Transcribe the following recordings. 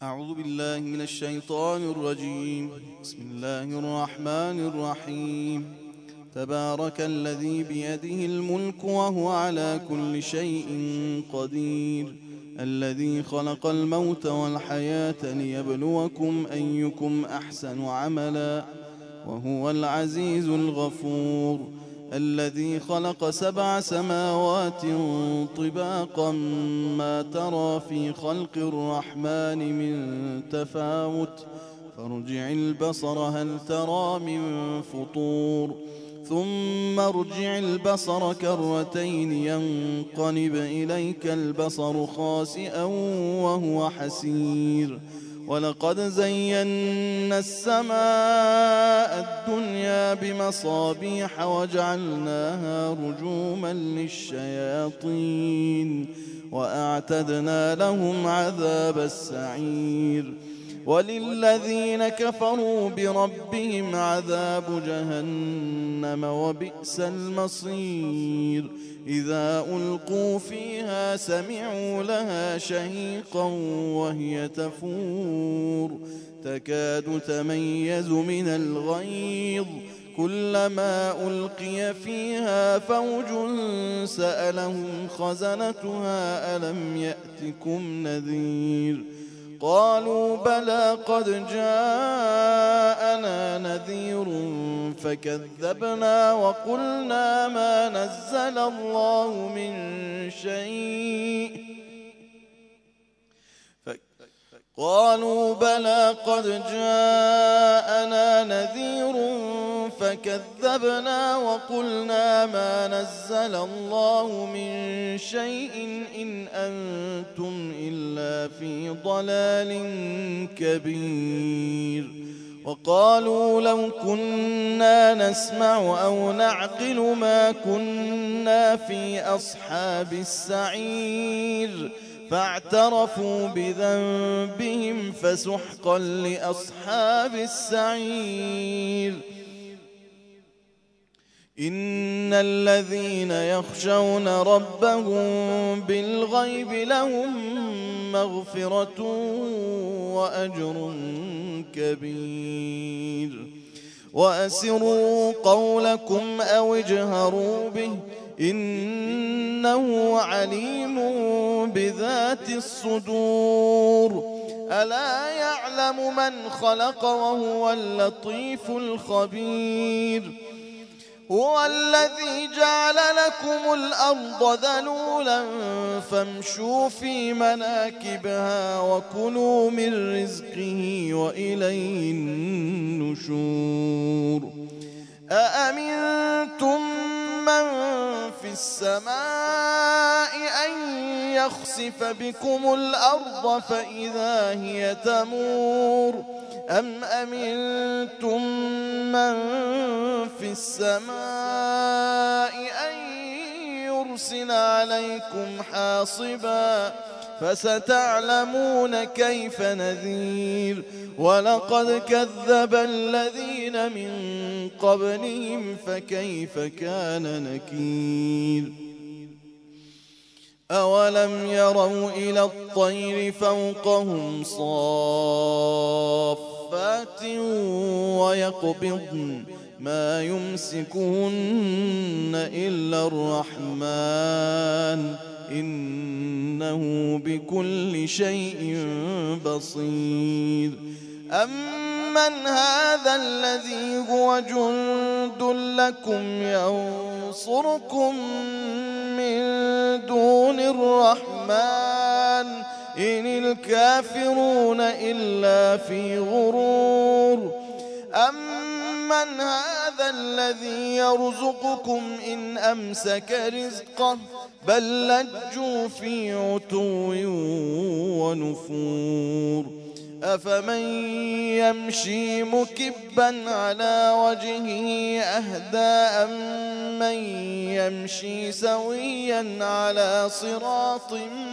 أعوذ بالله من الشيطان الرجيم. بسم الله الرحمن الرحيم. تبارك الذي بيده الملك وهو على كل شيء قدير، الذي خلق الموت والحياة ليبلوكم أيكم أحسن عملا، وهو العزيز الغفور، الذي خلق 7 سماوات طباقا ما ترى في خلق الرحمن من تفاوت، فارجع البصر هل ترى من فطور، ثم ارجع البصر كرتين ينقلب إليك البصر خاسئا وهو حسير، ولقد زينا السماء الدنيا بمصابيح وجعلناها رجوما للشياطين وأعتدنا لهم عذاب السعير، وللذين كفروا بربهم عذاب جهنم وبئس المصير. إذا ألقوا فيها سمعوا لها شهيقا وهي تفور، تكاد تميز من الغيظ، كلما ألقي فيها فوج سألهم خزنتها ألم يأتكم نذير، قالوا بلى قد جاءنا نذير فكذبنا وقلنا ما نزل الله من شيء، قالوا بلى قد جاءنا نذير فكذبنا وقلنا ما نزل الله من شيء إن أنتم إلا في ضلال كبير، وقالوا لو كنا نسمع أو نعقل ما كنا في أصحاب السعير، فاعترفوا بذنبهم فسحقا لأصحاب السعير. إن الذين يخشون ربهم بالغيب لهم مغفرة وأجر كبير، وأسروا قولكم أو اجهروا به إنه عليم بذات الصدور، ألا يعلم من خلق وهو اللطيف الخبير، هو الذي جعل لكم الأرض ذلولا فامشوا في مناكبها وكلوا من رزقه وإليه النشور. أأمنتم من في السماء أن يخسف بكم الأرض فإذا هي تمور، أم أمنتم من في السماء أن يرسل عليكم حاصبا، فستعلمون كيف نذير. ولقد كذب الذين من قبلهم فكيف كان نكير. أولم يروا إلى الطير فوقهم صافات ويقبضن ما يمسكهن إلا الرحمن إنه بكل شيء بصير. أمن هذا الذي هو جند لكم ينصركم من دون الرحمن إن الكافرون إلا في غرور. أمن هذا الذي يرزقكم إن أمسك رزقه بل لجوا في عتو ونفور. أفمن يمشي مكبا على وجهه أهدى أمن يمشي سويا على صراط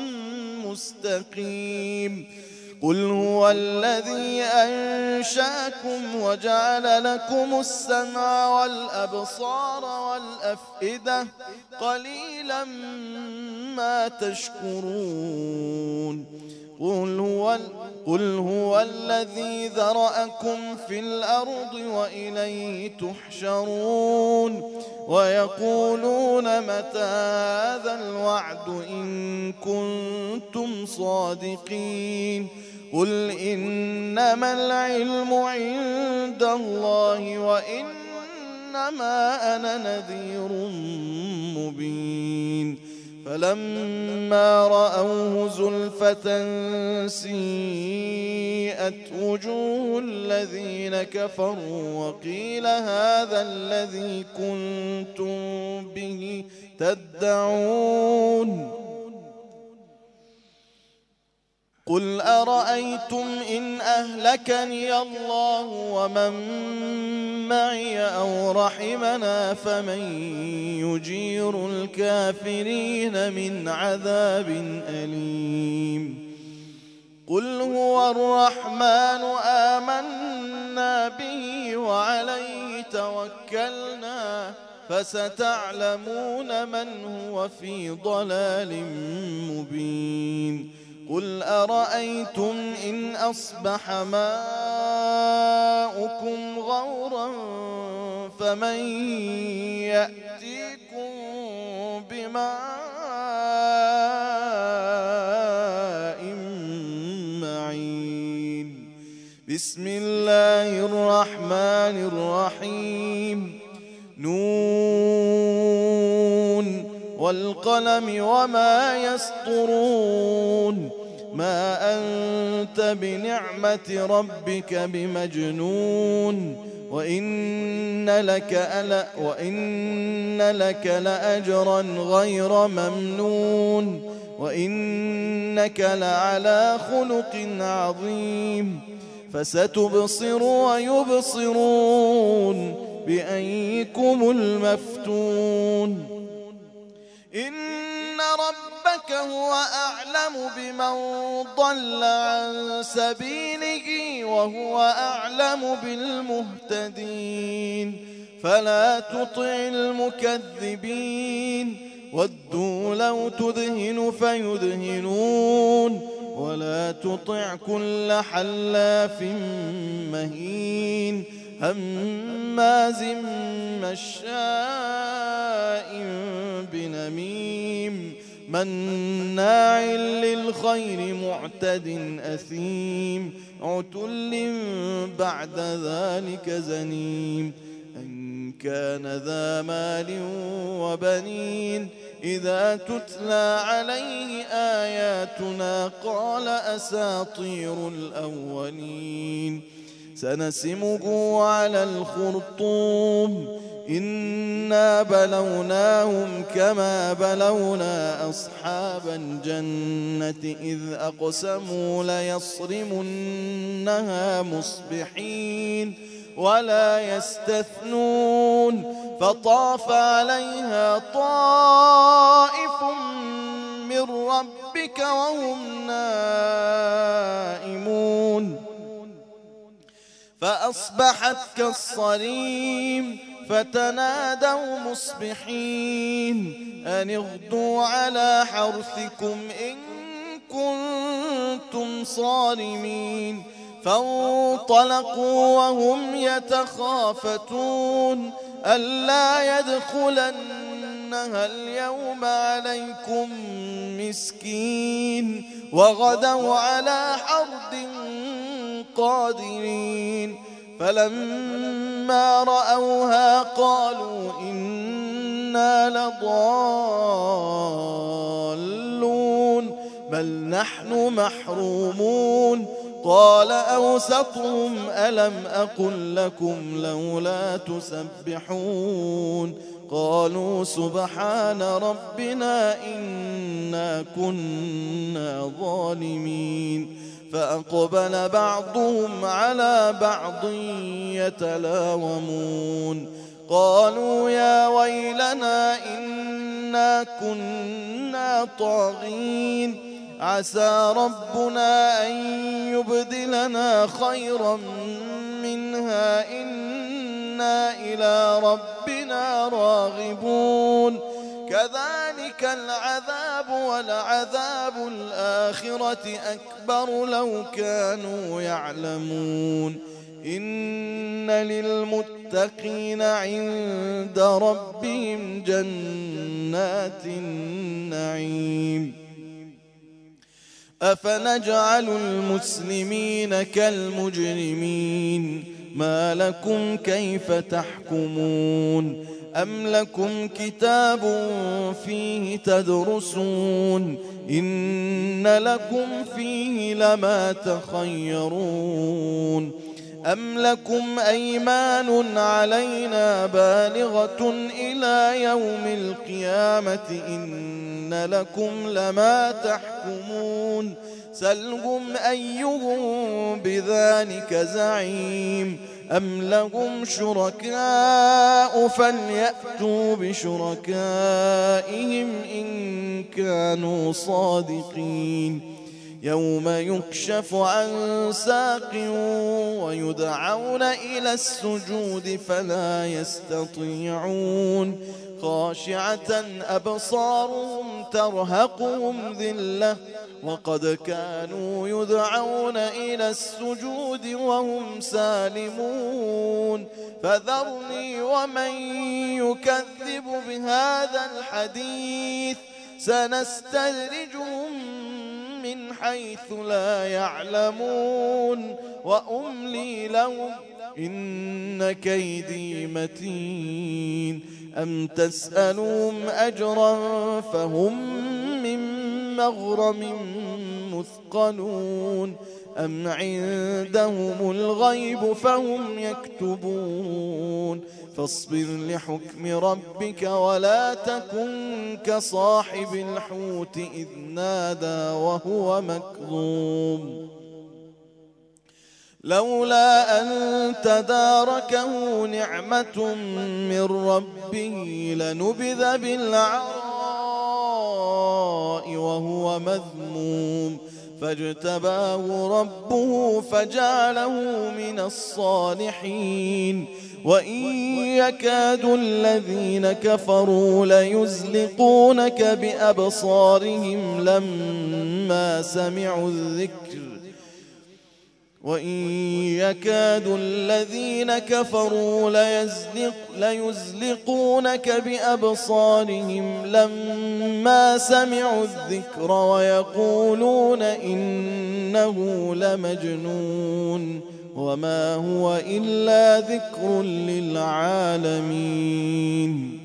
مستقيم. قل هو الذي أنشأكم وجعل لكم السمع والأبصار والأفئدة قليلا ما تشكرون. قل هو الذي ذرأكم في الأرض وإليه تحشرون ويقولون متى هذا الوعد إن كنتم صادقين قل إنما العلم عند الله وإنما أنا نذير مبين فلما رأوه زلفة سيئت وجوه الذين كفروا وقيل هذا الذي كنتم به تدعون قل أرأيتم إن أهلكني الله ومن معي أو رحمنا فمن يجير الكافرين من عذاب أليم قل هو الرحمن آمنا به وعليه توكلنا فستعلمون من هو في ضلال مبين قل أرأيتم إن أصبح ماؤكم غورا فمن يأتيكم بماء معين بسم الله الرحمن الرحيم نون والقلم وما يسطرون ما أنت بنعمة ربك بمجنون وإن لك لأجرا غير ممنون وإنك لعلى خلق عظيم فستبصر ويبصرون بأيكم المفتون إن ربك هو أعلم بمن ضل عن سبيله وهو أعلم بالمهتدين فلا تطع المكذبين ودوا لو تدهن فيدهنون ولا تطع كل حلاف مهين هماز مشاء بنميم مناع للخير معتد أثيم عتل بعد ذلك زنيم أن كان ذا مال وبنين إذا تتلى عليه آياتنا قال أساطير الأولين سنسمه على الخرطوم إنا بلوناهم كما بلونا أصحاب الجنة إذ أقسموا ليصرمنها مصبحين ولا يستثنون فطاف عليها طائف من ربك وهم نائمون فأصبحت كالصريم فتنادوا مصبحين أن اغدوا على حرثكم إن كنتم صارمين فانطلقوا وهم يتخافتون ألا يدخلنها اليوم عليكم مسكين وغدوا على حرد قادرين فلما رأوها قالوا إنا لضالون بل نحن محرومون قال أوسطهم ألم أقل لكم لولا تسبحون قالوا سبحان ربنا إنا كنا ظالمين فأقبل بعضهم على بعض يتلاومون قالوا يا ويلنا إنا كنا طاغين عسى ربنا أن يبدلنا خيرا منها إنا إلى ربنا راغبون كذلك العذاب ولعذاب الآخرة أكبر لو كانوا يعلمون إن للمتقين عند ربهم جنات النعيم أفنجعل المسلمين كالمجرمين ما لكم كيف تحكمون أم لكم كتاب فيه تدرسون إن لكم فيه لما تخيرون أم لكم أيمان علينا بالغة إلى يوم القيامة إن لكم لما تحكمون سلهم أيهم بذلك زعيم أم لهم شركاء فليأتوا بشركائهم إن كانوا صادقين يوم يكشف عن ساق ويدعون إلى السجود فلا يستطيعون خاشعة أبصارهم ترهقهم ذلة وقد كانوا يدعون إلى السجود وهم سالمون فذرني ومن يكذب بهذا الحديث سنستدرجهم من حيث لا يعلمون وأملي لهم إن كيدي متين أم تسألهم أجرا فهم من مغرم مثقلون أم عندهم الغيب فهم يكتبون فاصبر لحكم ربك ولا تكن كصاحب الحوت إذ نادى وهو مكظوم لولا أن تداركه نعمة من ربه لنبذ بالعراء وهو مذموم فاجتباه ربه فجعله من الصالحين وإن يكاد الذين كفروا ليزلقونك بأبصارهم لما سمعوا الذكر وإن يكاد الذين كفروا ليزلقونك بأبصارهم لما سمعوا الذكر ويقولون إنه لمجنون وما هو إلا ذكر للعالمين